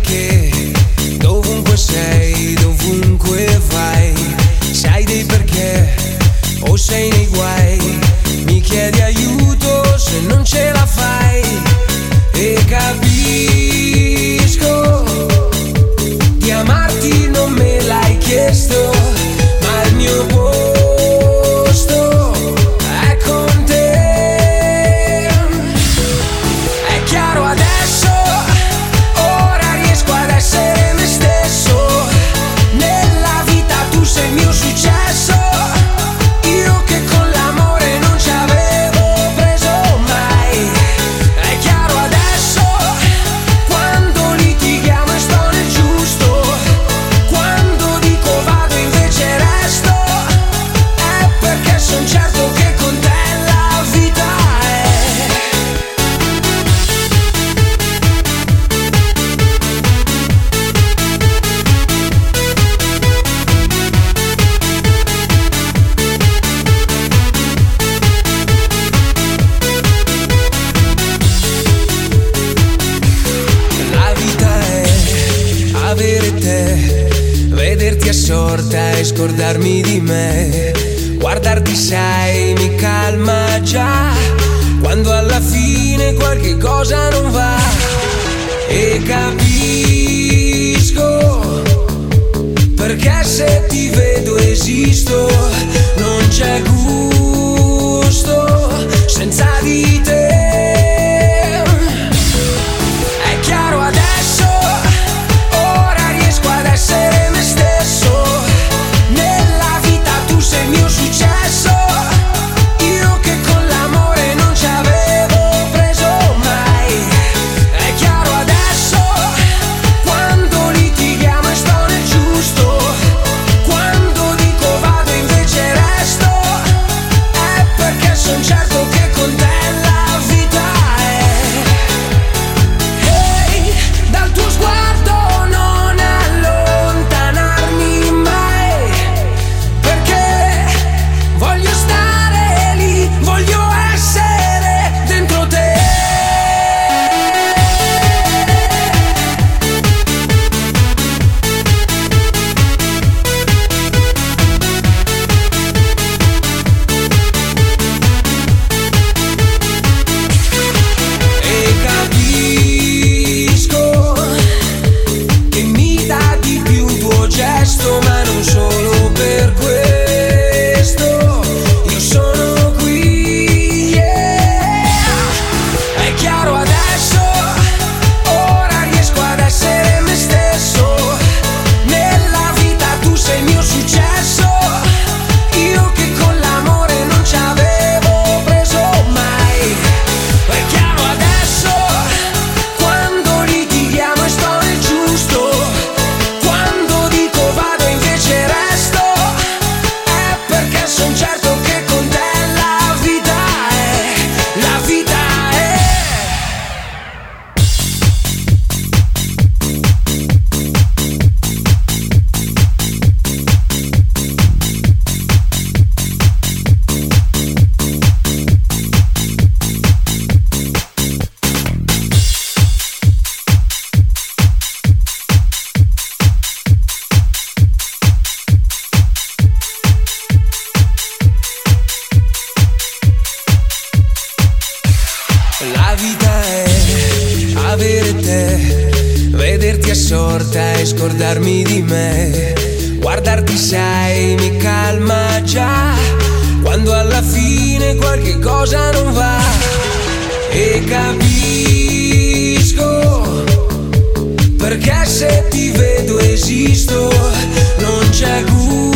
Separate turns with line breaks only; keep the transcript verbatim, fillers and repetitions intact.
perché, dovunque sei, dovunque vai, sai dei perché o sei nei guai, mi chiedi aiuto se non ce la fai e capisco di amarti non me l'hai chiesto, ma il mio posto è con te. È chiaro adesso, ora riesco ad essere me stesso, nella vita tu sei il mio successo, io che con l'amore non ci avevo preso mai. È chiaro adesso, quando litighiamo e sto nel giusto, quando dico vado invece resto, è perché son certo che con te la vita è. La vita è avere te, vederti assorta e scordarmi di me, guardarti sai mi calma già, quando alla fine qualche cosa non va e capisco perché se ti vedo esisto, non c'è gusto senza di te. È chiaro adesso, ora riesco ad essere me stesso, nella vita tu sei il mio successo, io che con l'amore non ci avevo preso mai. È chiaro adesso, quando litighiamo e sto nel giusto, quando dico vado invece resto, è perché son certo che con te la vita è. Ehi, dal tuo sguardo non allontanarmi mai, perché voglio stare lì, voglio essere dentro te. E capisco che mi dà di più un tuo gesto, ma non solo per questo io sono qui, yeah. È chiaro adesso, ora riesco ad essere me stesso, nella vita tu sei il mio successo, io che con l'amore non ci avevo preso mai. È chiaro adesso, quando litighiamo e sto nel giusto, quando dico vado invece resto, è perché son certo che con te la vita è, la vita è. La vita è avere te, vederti assorta e scordarmi di me, guardarti sai mi calma già, quando alla fine qualche cosa non va e capisco perché se ti vedo esisto, non c'è gusto